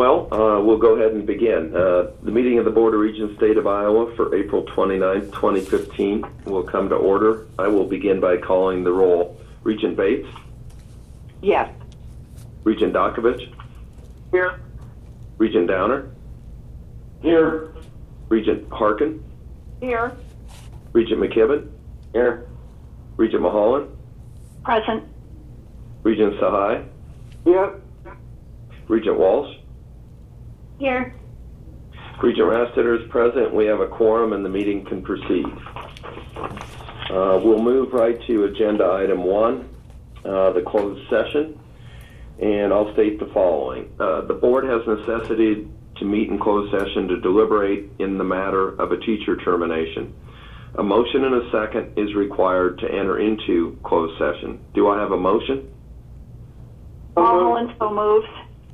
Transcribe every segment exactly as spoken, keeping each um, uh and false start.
Well, uh, we'll go ahead and begin. Uh, the meeting of the Board of Regents, State of Iowa for April twenty-ninth, twenty fifteen will come to order. I will begin by calling the roll. Regent Bates? Yes. Regent Dakovich? Here. Regent Downer? Here. Regent Harkin? Here. Regent McKibben? Here. Regent Mulholland? Present. Regent Sahai? Here. Regent Walsh? Here. Regent Rastetter is present. We have a quorum and the meeting can proceed. Uh, we'll move right to agenda item one, uh, the closed session, and I'll state the following. Uh, the board has necessity to meet in closed session to deliberate in the matter of a teacher termination. A motion and a second is required to enter into closed session. Do I have a motion? Mulholland so moves.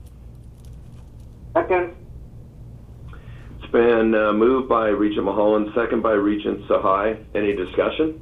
Second. It's been uh, moved by Regent Mulholland, second by Regent Sahai. Any discussion?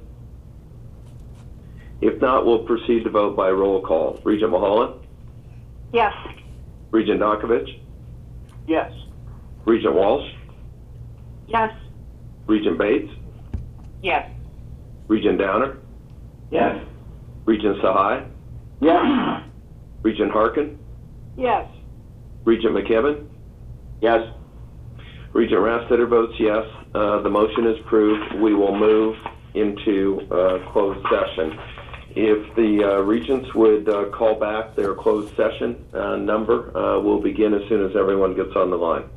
If not, we'll proceed to vote by roll call. Regent Mulholland? Yes. Regent Dakovich? Yes. Regent Walsh? Yes. Regent Bates? Yes. Regent Downer? Yes. Regent Sahai? Yes. Regent Harkin? Yes. Regent McKibben? Yes. Regent Rastetter votes yes. Uh, the motion is approved. We will move into uh, closed session. If the uh, regents would uh, call back their closed session uh, number, uh, we'll begin as soon as everyone gets on the line.